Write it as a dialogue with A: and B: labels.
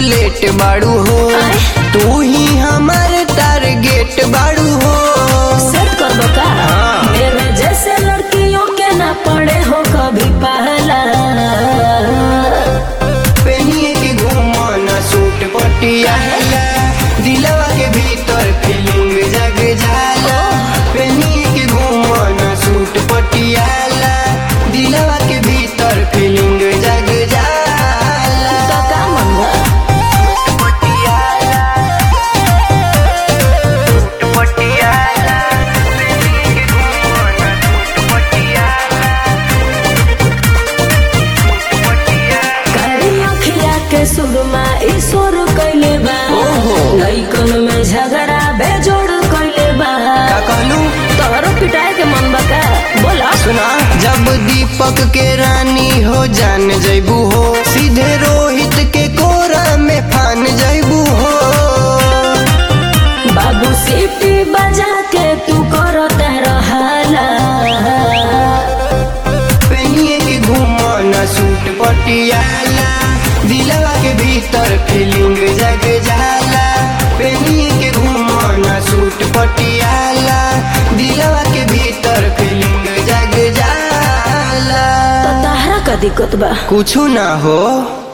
A: Bullet बाड़ू हो, तू ही हमारे टारगेट बाड़ू हो।
B: सेट कर दो का मेरे जैसे लड़कियों के ना पड़े हो कभी पहला।
A: पहनिए के घूमना सूट पटियाला, दिलवा के भीतर फीलिंग जग जाला। पहनिए के घूमना सूट पटियाला, दिलवा के भीतर फीलिंग जग जाला।
B: तो का मन बा
A: पटियाला सूट पटियाला, पहनिए के घूमना सूट पटियाला, सूट पटियाला।
B: करी अखिया के सुरमा ईश्वर कैले बा, लइकन में झगड़ा बेजोड़ कैले बा।
A: का कहलू?
B: तोहरो पिटाए के मन बा का? बोला
A: सुना, जब दीपक के रानी हो जान जैबू हो, सीधे रोहित के कोरा में फान जैबू हो।
B: बाबू सीटी बजा के तू करते रहला।
A: पहनिए के घूमना सूट पटियाला, दिलवा के भीतर फीलिंग जग जाला। पहनिए के घूमना सूट पटियाला, दिलवा के भीतर फीलिंग जग जाला।
B: तो तहरा का दिक्कत बा?
A: कुछ ना हो।